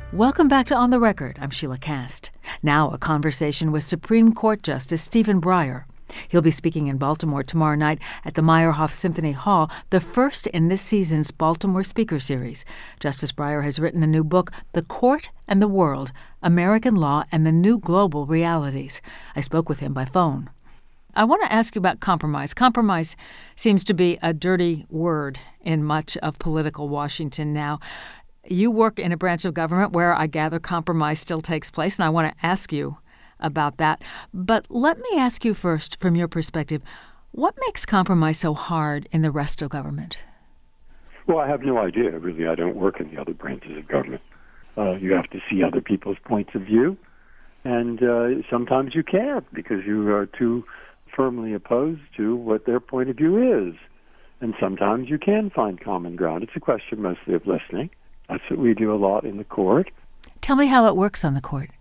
Welcome back to On the Record. I'm Sheila Kast. Now a conversation with Supreme Court Justice Stephen Breyer. He'll be speaking in Baltimore tomorrow night at the Meyerhoff Symphony Hall, the first in this season's Baltimore Speaker Series. Justice Breyer has written a new book, The Court and the World, American Law and the New Global Realities. I spoke with him by phone. I want to ask you about compromise. Compromise seems to be a dirty word in much of political Washington now. You work in a branch of government where I gather compromise still takes place, and I want to ask you about that. But let me ask you first, from your perspective, what makes compromise so hard in the rest of government? Well, I have no idea, really. I don't work in the other branches of government. You have to see other people's points of view, and sometimes you can't because you are too firmly opposed to what their point of view is. And sometimes you can find common ground. It's a question mostly of listening. That's what we do a lot in the court. Tell me how it works on the court.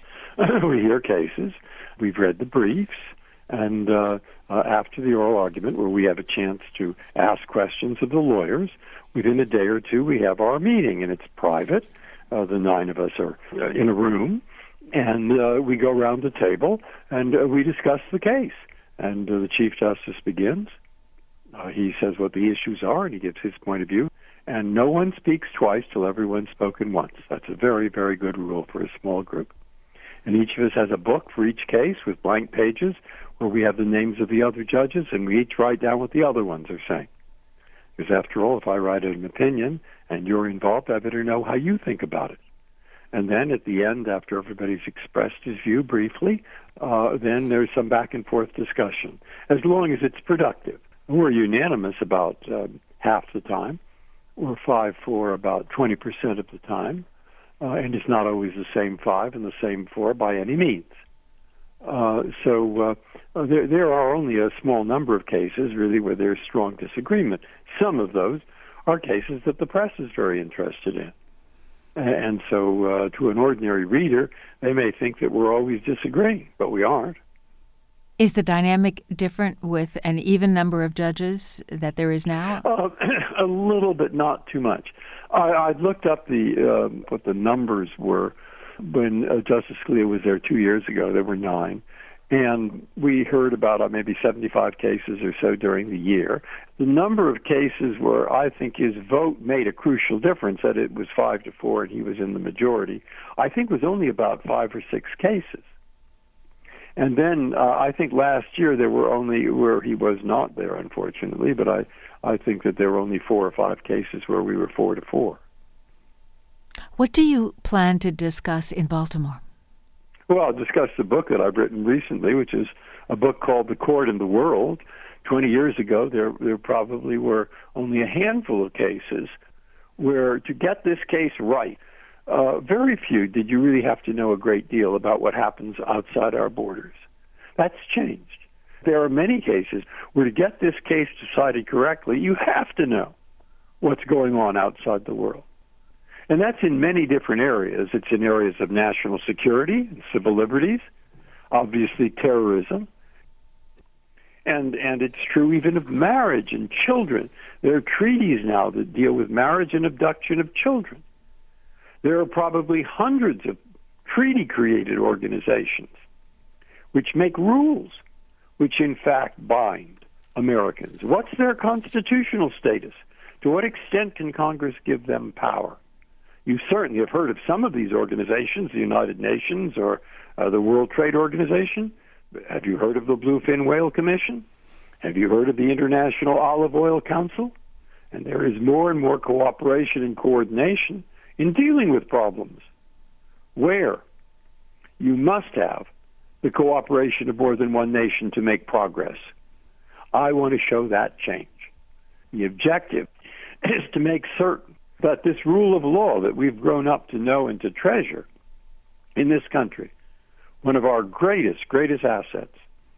We hear cases. We've read the briefs. And after the oral argument, where we have a chance to ask questions of the lawyers, within a day or two we have our meeting, and it's private. The 9 of us are in a room, and we go around the table, and we discuss the case. And the Chief Justice begins. He says what the issues are, and he gives his point of view. And no one speaks twice till everyone's spoken once. That's a very, very good rule for a small group. And each of us has a book for each case with blank pages where we have the names of the other judges, and we each write down what the other ones are saying. Because after all, if I write an opinion and you're involved, I better know how you think about it. And then at the end, after everybody's expressed his view briefly, then there's some back and forth discussion, as long as it's productive. We're unanimous about half the time. We're 5-4 about 20% of the time, and it's not always the same 5 and the same 4 by any means. So there are only a small number of cases, really, where there's strong disagreement. Some of those are cases that the press is very interested in. And so to an ordinary reader, they may think that we're always disagreeing, but we aren't. Is the dynamic different with an even number of judges that there is now? A little bit, not too much. I looked up what the numbers were when Justice Scalia was there 2 years ago. There were 9. And we heard about maybe 75 cases or so during the year. The number of cases where I think his vote made a crucial difference, that it was 5-4 and he was in the majority, I think was only about 5 or 6 cases. And then I think last year there were only, where he was not there, unfortunately, but I think that there were only 4 or 5 cases where we were 4-4. What do you plan to discuss in Baltimore? Well, I'll discuss the book that I've written recently, which is a book called The Court and the World. 20 years ago, there probably were only a handful of cases where, to get this case right, very few did you really have to know a great deal about what happens outside our borders. That's changed. There are many cases where, to get this case decided correctly, you have to know what's going on outside the world. And that's in many different areas. It's in areas of national security and civil liberties, obviously terrorism, and it's true even of marriage and children. There are treaties now that deal with marriage and abduction of children. There are probably hundreds of treaty-created organizations which make rules which in fact bind Americans. What's their constitutional status? To what extent can Congress give them power? You certainly have heard of some of these organizations, the United Nations or the World Trade Organization. Have you heard of the Bluefin Whale Commission? Have you heard of the International Olive Oil Council? And there is more and more cooperation and coordination in dealing with problems where you must have the cooperation of more than one nation to make progress. I want to show that change. The objective is to make certain that this rule of law that we've grown up to know and to treasure in this country, one of our greatest assets,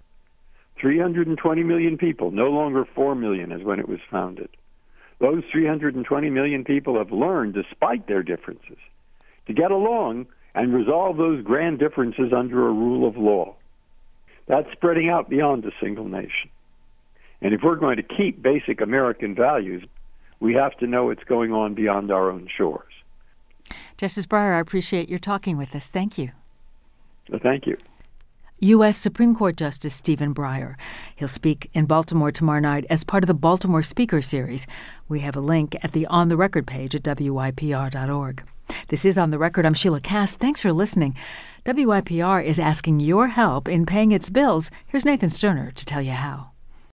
320 million people, no longer 4 million as when it was founded. Those 320 million people have learned, despite their differences, to get along and resolve those grand differences under a rule of law. That's spreading out beyond a single nation. And if we're going to keep basic American values, we have to know what's going on beyond our own shores. Justice Breyer, I appreciate your talking with us. Thank you. Thank you. U.S. Supreme Court Justice Stephen Breyer. He'll speak in Baltimore tomorrow night as part of the Baltimore Speaker Series. We have a link at the On the Record page at WYPR.org. This is On the Record. I'm Sheila Cass. Thanks for listening. WYPR is asking your help in paying its bills. Here's Nathan Sterner to tell you how.